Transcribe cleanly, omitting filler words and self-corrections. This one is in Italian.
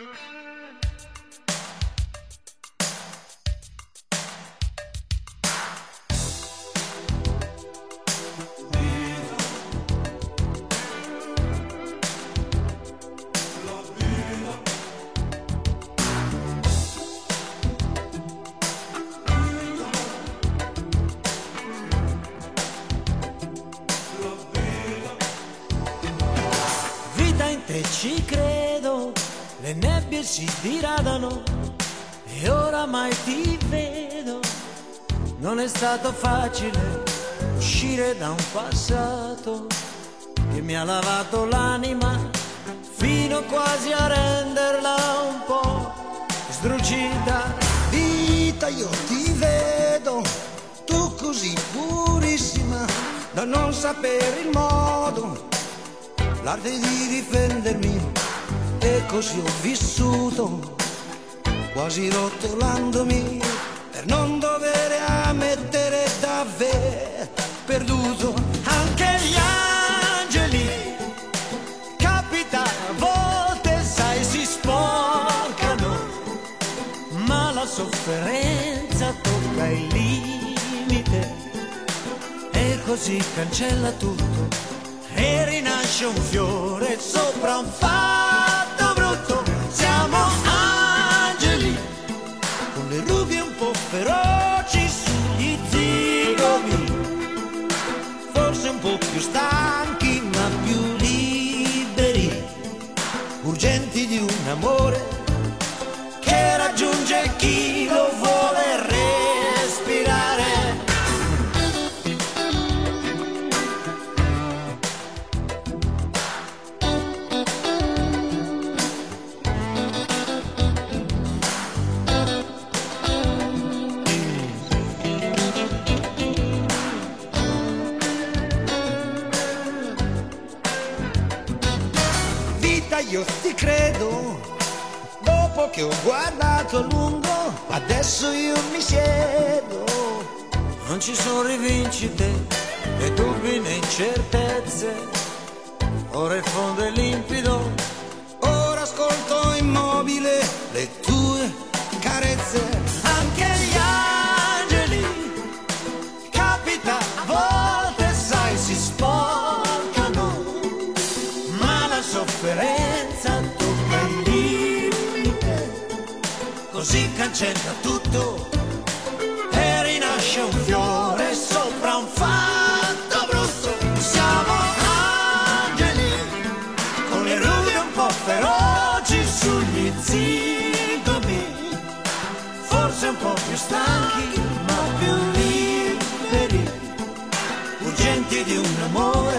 E ci credo, le nebbie si diradano e oramai ti vedo. Non è stato facile uscire da un passato che mi ha lavato l'anima fino quasi a renderla un po' sdrucita. Vita, io ti vedo, tu così purissima da non sapere il modo, l'arte di difendermi, e così ho vissuto, quasi rotolandomi per non dover ammettere d'aver perduto. Anche gli angeli, capita a volte, sai, si sporcano, ma la sofferenza tocca il limite e così cancella tutto e rinasce un fiore sopra un fatto brutto. Siamo angeli con le rughe un po' feroci sugli zigomi, forse un po' più stanchi ma più liberi, urgenti di un amore che raggiunge chi lo vuole respirare. Io ti credo, dopo che ho guardato a lungo, adesso io mi siedo. Non ci sono rivincite, né dubbi né incertezze, ora il fondo è limpido, ora ascolto immobile le tue carezze. Anche gli angeli, capita a volte, sai, si sporcano, ma la sofferenza tocca il limite, così cancella tutto e rinasce un fiore sopra un fatto brutto. Siamo angeli con le rughe un po' feroci sugli zigomi, forse un po' più stanchi ma più liberi, urgenti di un amore